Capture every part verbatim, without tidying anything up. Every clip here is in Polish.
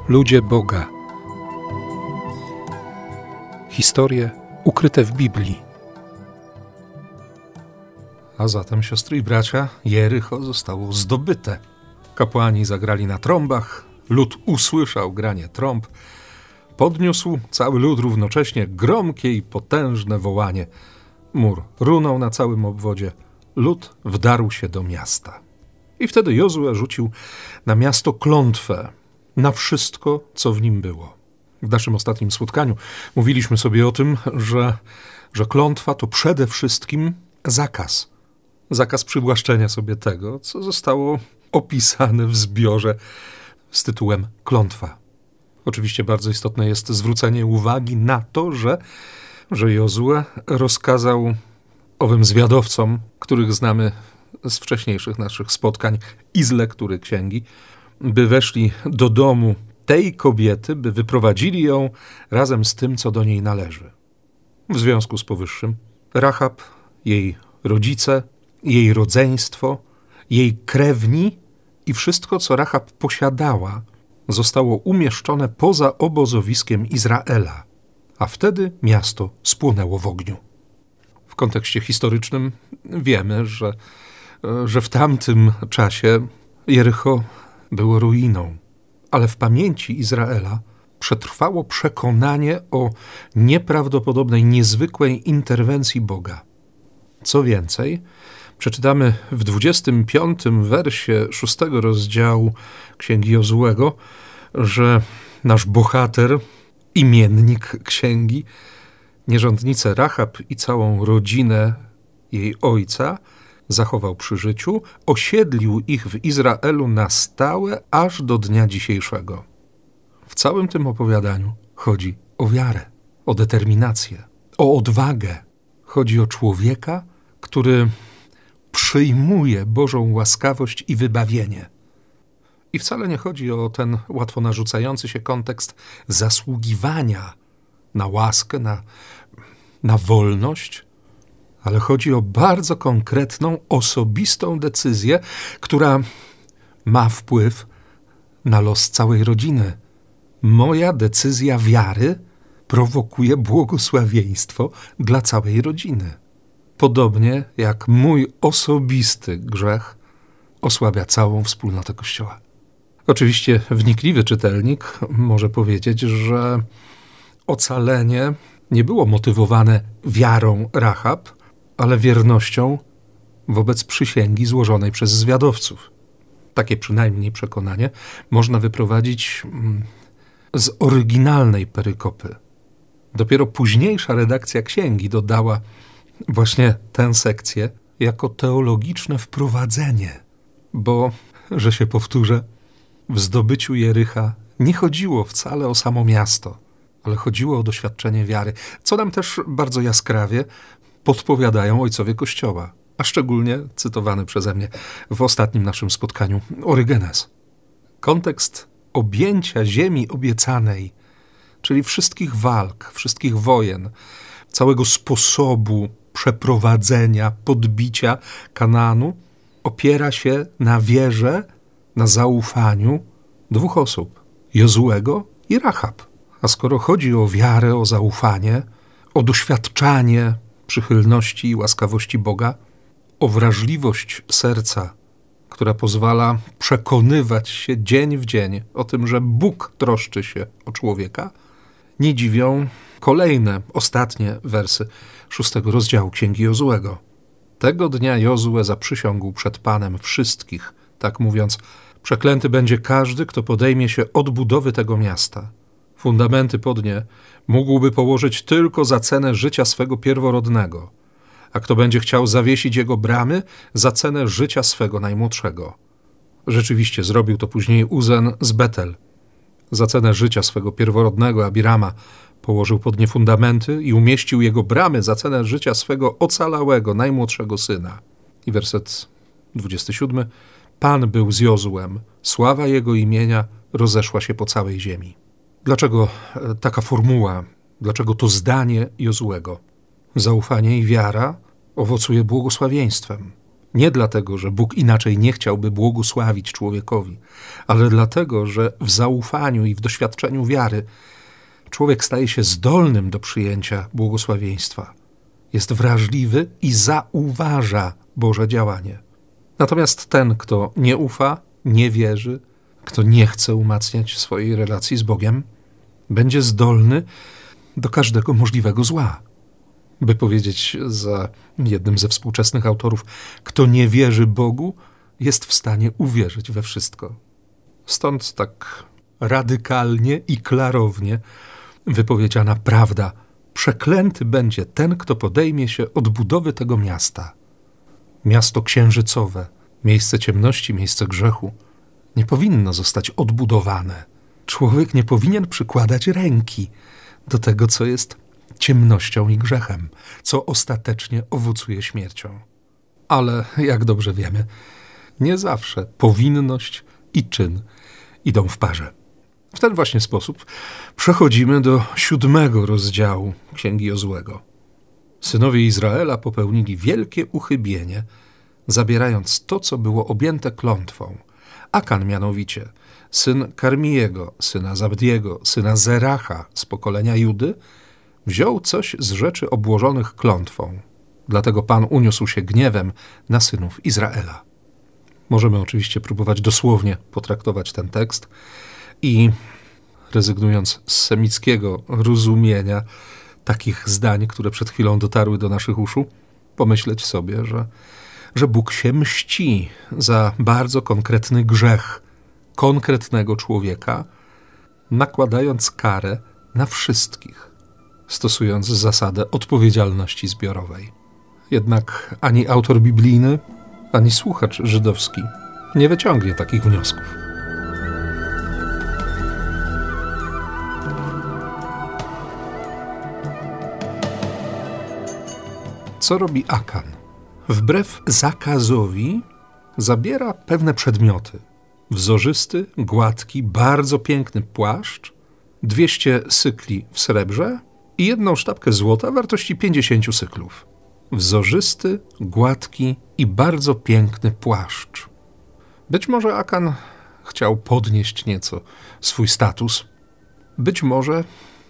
Ludzie Boga. Historie ukryte w Biblii. A zatem, siostry i bracia, Jericho zostało zdobyte. Kapłani zagrali na trąbach, lud usłyszał granie trąb, podniósł cały lud równocześnie gromkie i potężne wołanie. Mur runął na całym obwodzie, lud wdarł się do miasta. I wtedy Jozue rzucił na miasto klątwę, na wszystko, co w nim było. W naszym ostatnim spotkaniu mówiliśmy sobie o tym, że, że klątwa to przede wszystkim zakaz. Zakaz przywłaszczenia sobie tego, co zostało opisane w zbiorze z tytułem klątwa. Oczywiście bardzo istotne jest zwrócenie uwagi na to, że, że Jozue rozkazał owym zwiadowcom, których znamy z wcześniejszych naszych spotkań i z lektury księgi, by weszli do domu tej kobiety, by wyprowadzili ją razem z tym, co do niej należy. W związku z powyższym Rahab, jej rodzice, jej rodzeństwo, jej krewni i wszystko, co Rahab posiadała, zostało umieszczone poza obozowiskiem Izraela, a wtedy miasto spłonęło w ogniu. W kontekście historycznym wiemy, że, że w tamtym czasie Jericho było ruiną, ale w pamięci Izraela przetrwało przekonanie o nieprawdopodobnej, niezwykłej interwencji Boga. Co więcej, przeczytamy w dwudziestym piątym wersie szóstego rozdziału Księgi Jozuego, że nasz bohater, imiennik księgi, nierządnicę Rahab i całą rodzinę jej ojca zachował przy życiu, osiedlił ich w Izraelu na stałe aż do dnia dzisiejszego. W całym tym opowiadaniu chodzi o wiarę, o determinację, o odwagę. Chodzi o człowieka, który przyjmuje Bożą łaskawość i wybawienie. I wcale nie chodzi o ten łatwo narzucający się kontekst zasługiwania na łaskę, na, na wolność, ale chodzi o bardzo konkretną, osobistą decyzję, która ma wpływ na los całej rodziny. Moja decyzja wiary prowokuje błogosławieństwo dla całej rodziny. Podobnie jak mój osobisty grzech osłabia całą wspólnotę Kościoła. Oczywiście wnikliwy czytelnik może powiedzieć, że ocalenie nie było motywowane wiarą Rahab, ale wiernością wobec przysięgi złożonej przez zwiadowców. Takie przynajmniej przekonanie można wyprowadzić z oryginalnej perykopy. Dopiero późniejsza redakcja księgi dodała właśnie tę sekcję jako teologiczne wprowadzenie, bo, że się powtórzę, w zdobyciu Jericha nie chodziło wcale o samo miasto, ale chodziło o doświadczenie wiary, co nam też bardzo jaskrawie podpowiadają ojcowie Kościoła, a szczególnie cytowany przeze mnie w ostatnim naszym spotkaniu Orygenes. Kontekst objęcia ziemi obiecanej, czyli wszystkich walk, wszystkich wojen, całego sposobu przeprowadzenia, podbicia Kanaanu, opiera się na wierze, na zaufaniu dwóch osób, Jozuego i Rahab. A skoro chodzi o wiarę, o zaufanie, o doświadczanie przychylności i łaskawości Boga, o wrażliwość serca, która pozwala przekonywać się dzień w dzień o tym, że Bóg troszczy się o człowieka, nie dziwią kolejne, ostatnie wersy szóstego rozdziału Księgi Jozuego. Tego dnia Jozue zaprzysiągł przed Panem wszystkich, tak mówiąc: przeklęty będzie każdy, kto podejmie się odbudowy tego miasta. Fundamenty pod nie mógłby położyć tylko za cenę życia swego pierworodnego, a kto będzie chciał zawiesić jego bramy, za cenę życia swego najmłodszego. Rzeczywiście zrobił to później Uzen z Betel. Za cenę życia swego pierworodnego Abirama położył pod nie fundamenty i umieścił jego bramy za cenę życia swego ocalałego, najmłodszego syna. I werset dwudziesty siódmy. Pan był z Jozuem, sława jego imienia rozeszła się po całej ziemi. Dlaczego taka formuła? Dlaczego to zdanie Jozuego? Zaufanie i wiara owocuje błogosławieństwem. Nie dlatego, że Bóg inaczej nie chciałby błogosławić człowiekowi, ale dlatego, że w zaufaniu i w doświadczeniu wiary człowiek staje się zdolnym do przyjęcia błogosławieństwa. Jest wrażliwy i zauważa Boże działanie. Natomiast ten, kto nie ufa, nie wierzy, kto nie chce umacniać swojej relacji z Bogiem, będzie zdolny do każdego możliwego zła. By powiedzieć za jednym ze współczesnych autorów, kto nie wierzy Bogu, jest w stanie uwierzyć we wszystko. Stąd tak radykalnie i klarownie wypowiedziana prawda: przeklęty będzie ten, kto podejmie się odbudowy tego miasta. Miasto księżycowe, miejsce ciemności, miejsce grzechu, nie powinno zostać odbudowane. Człowiek nie powinien przykładać ręki do tego, co jest ciemnością i grzechem, co ostatecznie owocuje śmiercią. Ale, jak dobrze wiemy, nie zawsze powinność i czyn idą w parze. W ten właśnie sposób przechodzimy do siódmego rozdziału Księgi Jozłego. Synowie Izraela popełnili wielkie uchybienie, zabierając to, co było objęte klątwą. Akan mianowicie, syn Karmiego, syna Zabdiego, syna Zeracha z pokolenia Judy, wziął coś z rzeczy obłożonych klątwą. Dlatego Pan uniósł się gniewem na synów Izraela. Możemy oczywiście próbować dosłownie potraktować ten tekst i, rezygnując z semickiego rozumienia takich zdań, które przed chwilą dotarły do naszych uszu, pomyśleć sobie, że, że Bóg się mści za bardzo konkretny grzech konkretnego człowieka, nakładając karę na wszystkich, stosując zasadę odpowiedzialności zbiorowej. Jednak ani autor biblijny, ani słuchacz żydowski nie wyciągnie takich wniosków. Co robi Akan? Wbrew zakazowi zabiera pewne przedmioty. Wzorzysty, gładki, bardzo piękny płaszcz, dwieście sykli w srebrze i jedną sztabkę złota wartości pięćdziesiąt syklów. Wzorzysty, gładki i bardzo piękny płaszcz. Być może Akan chciał podnieść nieco swój status. Być może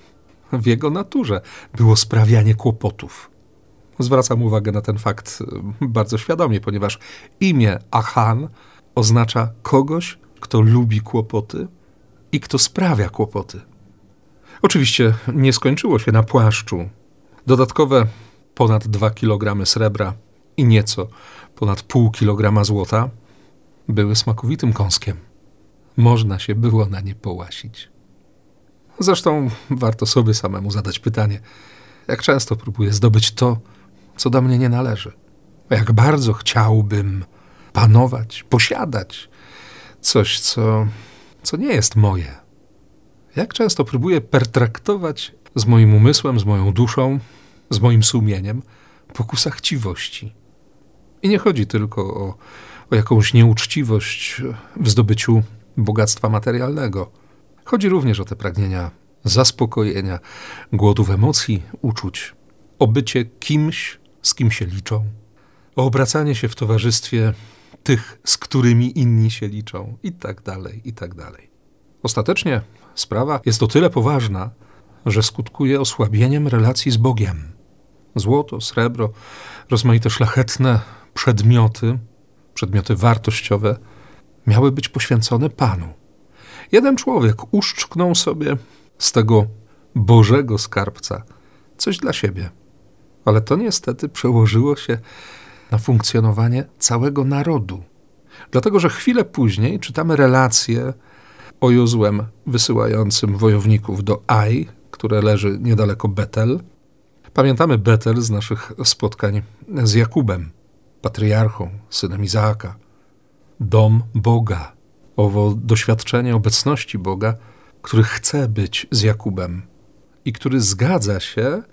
w jego naturze było sprawianie kłopotów. Zwracam uwagę na ten fakt bardzo świadomie, ponieważ imię Achan oznacza kogoś, kto lubi kłopoty i kto sprawia kłopoty. Oczywiście nie skończyło się na płaszczu. Dodatkowe ponad dwa kilogramy srebra i nieco ponad pół kilograma złota były smakowitym kąskiem. Można się było na nie połasić. Zresztą warto sobie samemu zadać pytanie, jak często próbuję zdobyć to, co do mnie nie należy. Jak bardzo chciałbym panować, posiadać coś, co, co nie jest moje. Jak często próbuję pertraktować z moim umysłem, z moją duszą, z moim sumieniem pokusa chciwości. I nie chodzi tylko o, o jakąś nieuczciwość w zdobyciu bogactwa materialnego. Chodzi również o te pragnienia zaspokojenia, głodów emocji, uczuć, o bycie kimś, z kim się liczą, o obracanie się w towarzystwie tych, z którymi inni się liczą i tak dalej, i tak dalej. Ostatecznie sprawa jest o tyle poważna, że skutkuje osłabieniem relacji z Bogiem. Złoto, srebro, rozmaite szlachetne przedmioty, przedmioty wartościowe miały być poświęcone Panu. Jeden człowiek uszczknął sobie z tego Bożego skarbca coś dla siebie, ale to niestety przełożyło się na funkcjonowanie całego narodu. Dlatego, że chwilę później czytamy relację o Jozłem wysyłającym wojowników do Aj, które leży niedaleko Betel. Pamiętamy Betel z naszych spotkań z Jakubem, patriarchą, synem Izaaka. Dom Boga, owo doświadczenie obecności Boga, który chce być z Jakubem i który zgadza się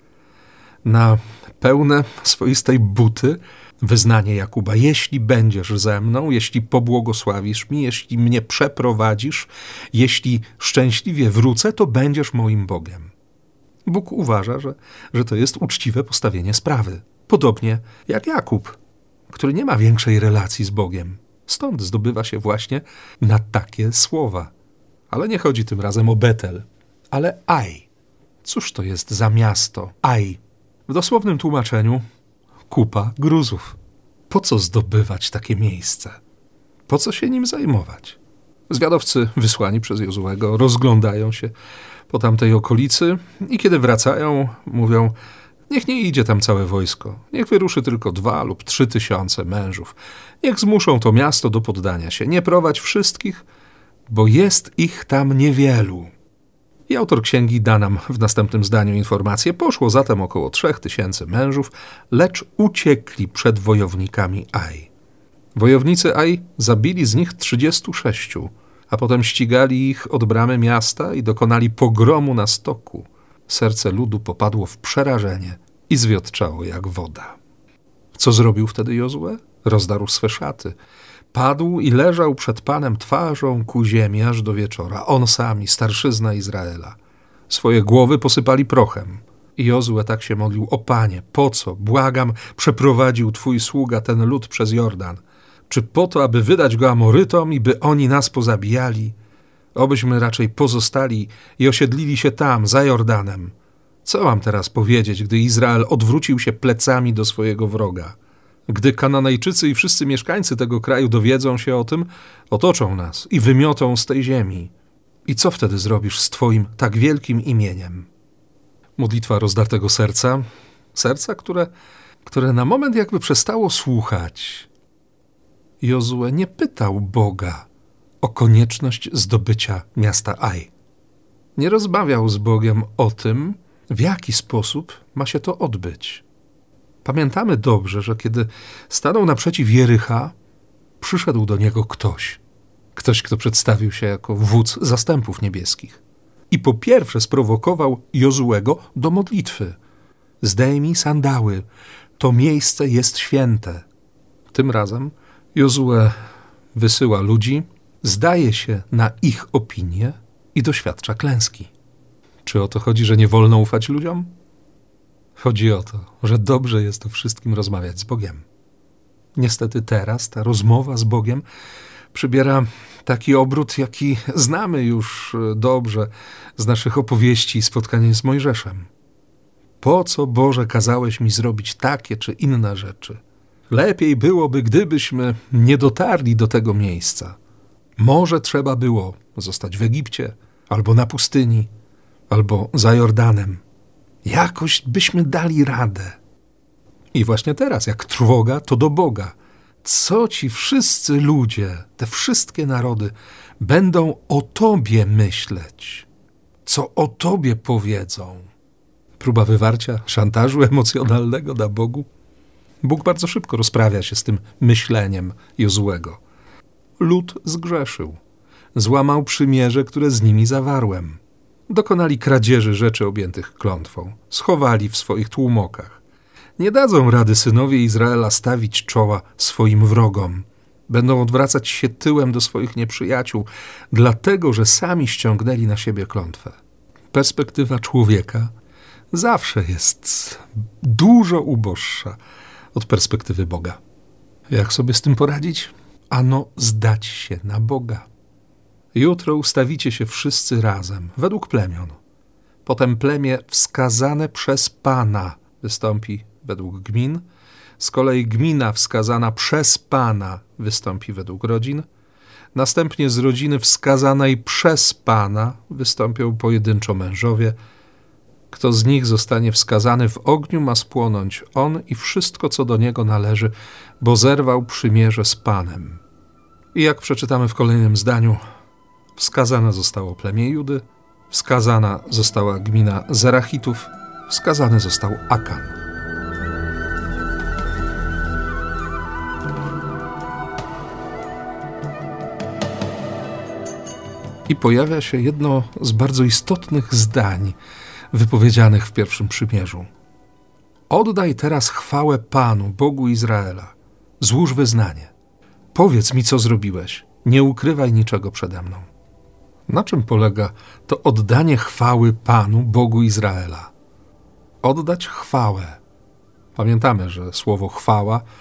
na pełne swoistej buty wyznanie Jakuba. Jeśli będziesz ze mną, jeśli pobłogosławisz mi, jeśli mnie przeprowadzisz, jeśli szczęśliwie wrócę, to będziesz moim Bogiem. Bóg uważa, że, że to jest uczciwe postawienie sprawy. Podobnie jak Jakub. który nie ma większej relacji z Bogiem. Stąd zdobywa się właśnie na takie słowa. Ale nie chodzi tym razem o Betel, ale Aj. Cóż to jest za miasto Aj? W dosłownym tłumaczeniu kupa gruzów. Po co zdobywać takie miejsce? Po co się nim zajmować? Zwiadowcy wysłani przez Jozuego rozglądają się po tamtej okolicy i kiedy wracają, mówią: niech nie idzie tam całe wojsko, niech wyruszy tylko dwa lub trzy tysiące mężów. Niech zmuszą to miasto do poddania się, nie prowadź wszystkich, bo jest ich tam niewielu. I autor księgi da nam w następnym zdaniu informację: poszło zatem około trzech tysięcy mężów, lecz uciekli przed wojownikami Aj. Wojownicy Aj zabili z nich trzydziestu sześciu, a potem ścigali ich od bramy miasta i dokonali pogromu na stoku. Serce ludu popadło w przerażenie i zwiotczało jak woda. Co zrobił wtedy Jozue? Rozdarł swe szaty. Padł i leżał przed Panem twarzą ku ziemi aż do wieczora. On sam i starszyzna Izraela. Swoje głowy posypali prochem. I Jozue tak się modlił: o Panie, po co, błagam, przeprowadził Twój sługa ten lud przez Jordan? Czy po to, aby wydać go Amorytom i by oni nas pozabijali? Obyśmy raczej pozostali i osiedlili się tam, za Jordanem. Co mam teraz powiedzieć, gdy Izrael odwrócił się plecami do swojego wroga? Gdy Kananejczycy i wszyscy mieszkańcy tego kraju dowiedzą się o tym, otoczą nas i wymiotą z tej ziemi. I co wtedy zrobisz z Twoim tak wielkim imieniem? Modlitwa rozdartego serca, serca, które, które na moment jakby przestało słuchać. Jozue nie pytał Boga o konieczność zdobycia miasta Aj. Nie rozmawiał z Bogiem o tym, w jaki sposób ma się to odbyć. Pamiętamy dobrze, że kiedy stanął naprzeciw Jericha, przyszedł do niego ktoś. Ktoś, kto przedstawił się jako wódz zastępów niebieskich. I po pierwsze sprowokował Jozuego do modlitwy. Zdejmij sandały, to miejsce jest święte. Tym razem Jozue wysyła ludzi, zdaje się na ich opinię i doświadcza klęski. Czy o to chodzi, że nie wolno ufać ludziom? Chodzi o to, że dobrze jest o wszystkim rozmawiać z Bogiem. Niestety teraz ta rozmowa z Bogiem przybiera taki obrót, jaki znamy już dobrze z naszych opowieści i spotkań z Mojżeszem. Po co, Boże, kazałeś mi zrobić takie czy inne rzeczy? Lepiej byłoby, gdybyśmy nie dotarli do tego miejsca. Może trzeba było zostać w Egipcie, albo na pustyni, albo za Jordanem. Jakoś byśmy dali radę. I właśnie teraz, jak trwoga, to do Boga. Co ci wszyscy ludzie, te wszystkie narody, będą o Tobie myśleć? Co o Tobie powiedzą? Próba wywarcia szantażu emocjonalnego na Bogu? Bóg bardzo szybko rozprawia się z tym myśleniem Jozuego. Lud zgrzeszył. Złamał przymierze, które z nimi zawarłem. Dokonali kradzieży rzeczy objętych klątwą. Schowali w swoich tłumokach. Nie dadzą rady synowie Izraela stawić czoła swoim wrogom. Będą odwracać się tyłem do swoich nieprzyjaciół, dlatego że sami ściągnęli na siebie klątwę. Perspektywa człowieka zawsze jest dużo uboższa od perspektywy Boga. Jak sobie z tym poradzić? Ano zdać się na Boga. Jutro ustawicie się wszyscy razem, według plemion. Potem plemię wskazane przez Pana wystąpi według gmin. Z kolei gmina wskazana przez Pana wystąpi według rodzin. Następnie z rodziny wskazanej przez Pana wystąpią pojedynczo mężowie. Kto z nich zostanie wskazany w ogniu, ma spłonąć on i wszystko, co do niego należy, bo zerwał przymierze z Panem. I jak przeczytamy w kolejnym zdaniu, wskazane zostało plemię Judy, wskazana została gmina Zerachitów, wskazany został Akan. I pojawia się jedno z bardzo istotnych zdań wypowiedzianych w pierwszym przymierzu. Oddaj teraz chwałę Panu, Bogu Izraela. Złóż wyznanie. Powiedz mi, co zrobiłeś. Nie ukrywaj niczego przede mną. Na czym polega to oddanie chwały Panu, Bogu Izraela? Oddać chwałę. Pamiętamy, że słowo chwała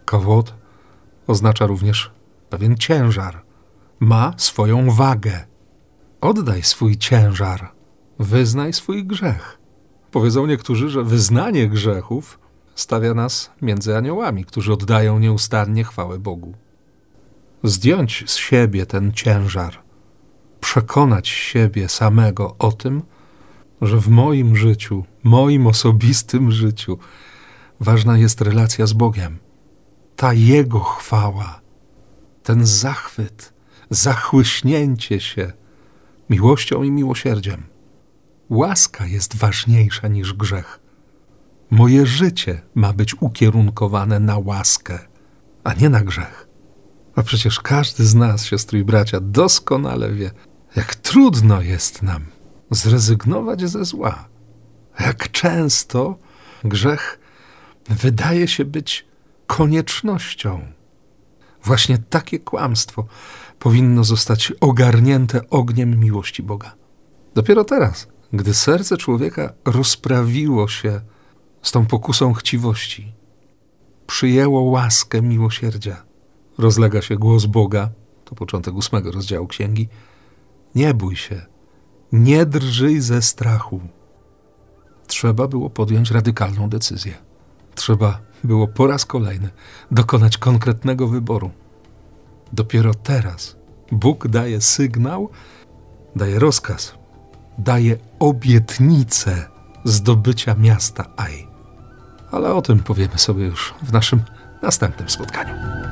Kawod oznacza również pewien ciężar. Ma swoją wagę. Oddaj swój ciężar. Wyznaj swój grzech. Powiedzą niektórzy, że wyznanie grzechów stawia nas między aniołami, którzy oddają nieustannie chwałę Bogu. Zdjąć z siebie ten ciężar. Przekonać siebie samego o tym, że w moim życiu, moim osobistym życiu ważna jest relacja z Bogiem. Ta Jego chwała, ten zachwyt, zachłyśnięcie się miłością i miłosierdziem. Łaska jest ważniejsza niż grzech. Moje życie ma być ukierunkowane na łaskę, a nie na grzech. A przecież każdy z nas, siostry i bracia, doskonale wie, jak trudno jest nam zrezygnować ze zła. Jak często grzech wydaje się być koniecznością. Właśnie takie kłamstwo powinno zostać ogarnięte ogniem miłości Boga. Dopiero teraz, gdy serce człowieka rozprawiło się z tą pokusą chciwości, przyjęło łaskę miłosierdzia, rozlega się głos Boga, to początek ósmego rozdziału księgi, nie bój się, nie drżyj ze strachu. Trzeba było podjąć radykalną decyzję. Trzeba było po raz kolejny dokonać konkretnego wyboru. Dopiero teraz Bóg daje sygnał, daje rozkaz, daje obietnicę zdobycia miasta Aj. Ale o tym powiemy sobie już w naszym następnym spotkaniu.